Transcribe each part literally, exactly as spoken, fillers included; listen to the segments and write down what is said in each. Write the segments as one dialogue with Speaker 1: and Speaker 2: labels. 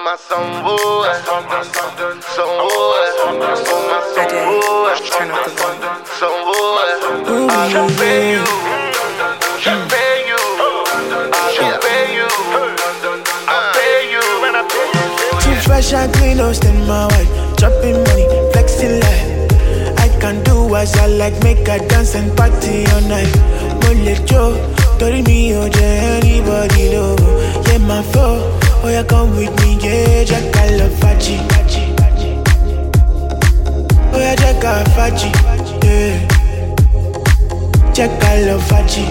Speaker 1: my son, boy. Son, boy. On my son, boy.
Speaker 2: Turn up the volume.
Speaker 1: Son, boy. I shall pay you. Shall pay you. I shall pay you. I pay you when I pay you.
Speaker 3: Too fresh and clean, no stain my white. Dropping money, flexing life. I can do as I like, make a dance and party all night. Mole Joe, tori me oh anybody low. Yeah my flow, oh yeah come with me, yeah Jack I love Fachi. Oh yeah Jack I Fachi, yeah. Jack I love Fachi.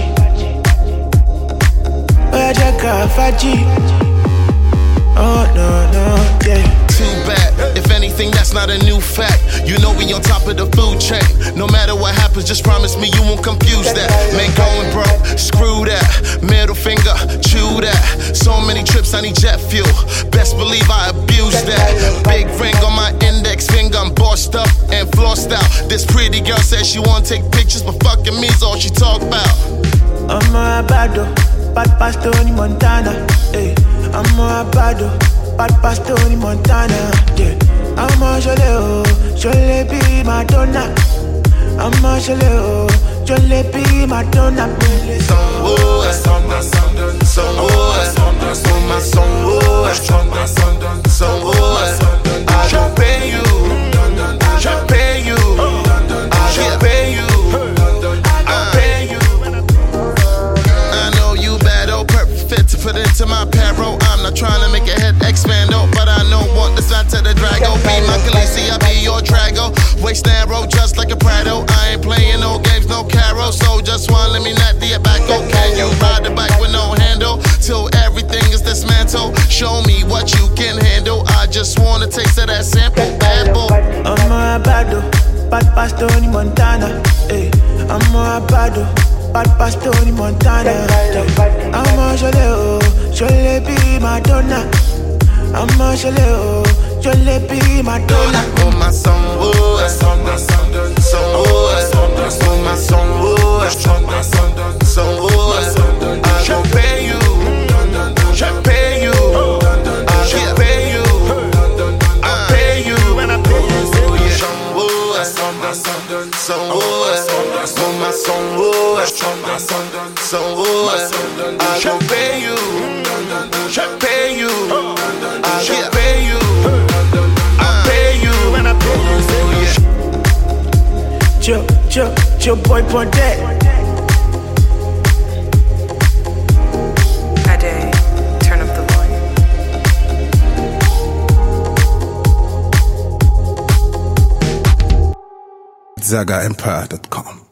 Speaker 3: Oh yeah Jack I Fachi. Oh no no yeah.
Speaker 4: Too bad, if anything that's not a new fact. You know we on top of the food chain. No matter what happens, just promise me you won't confuse that. Man going broke, screw that. Middle finger, chew that. So many trips, I need jet fuel. Best believe I abuse that. Big ring on my index finger, I'm bossed up and flossed out. This pretty girl says she wanna take pictures, but fucking me's all she talk about.
Speaker 3: I'm a bado, bad past Tony Montana. Hey, I'm a bado, bad past Tony Montana. Yeah, I'm a Joleo, Jole be Madonna. I'm a Joleo, Jole be Madonna.
Speaker 1: Son, boy. Son, boy. On my son, boy. Son, boy. I shall pay you. Shall pay you. I shall pay you. I pay you.
Speaker 4: I know you bad, oh, perfect fit to put into my payroll. I'm not trying to make a head expand, oh, but I know want this not to the Drago. Be my Khaleesi, I be your Drago. Waist narrow, just like a Prado. I ain't playing no games, no caro. So just one, let me not the back. Can you ride the bike with no handle till everything is dismantled? Show me what you can handle. I just wanna taste of that sample, bad boy.
Speaker 3: I'm a bado, bad past Tony Montana. Hey, I'm a bado, bad past Tony Montana. I'm a Joleo, Jole be Madonna. I'm a Joleo, Jole be Madonna.
Speaker 1: On my son, boy. Son, boy. On my son, boy. Son, boy. I shall pay you. Shall pay you. I shall pay you. I pay you when I pay you. Son, boy. Son, boy. On my son, boy. Son, boy. I shall pay you. Shall pay you. I shall pay you. I pay you when I pay you.
Speaker 3: Chill, chill, chill boy for that.
Speaker 2: Ade, turn up the volume.
Speaker 5: Zaga Empire dot com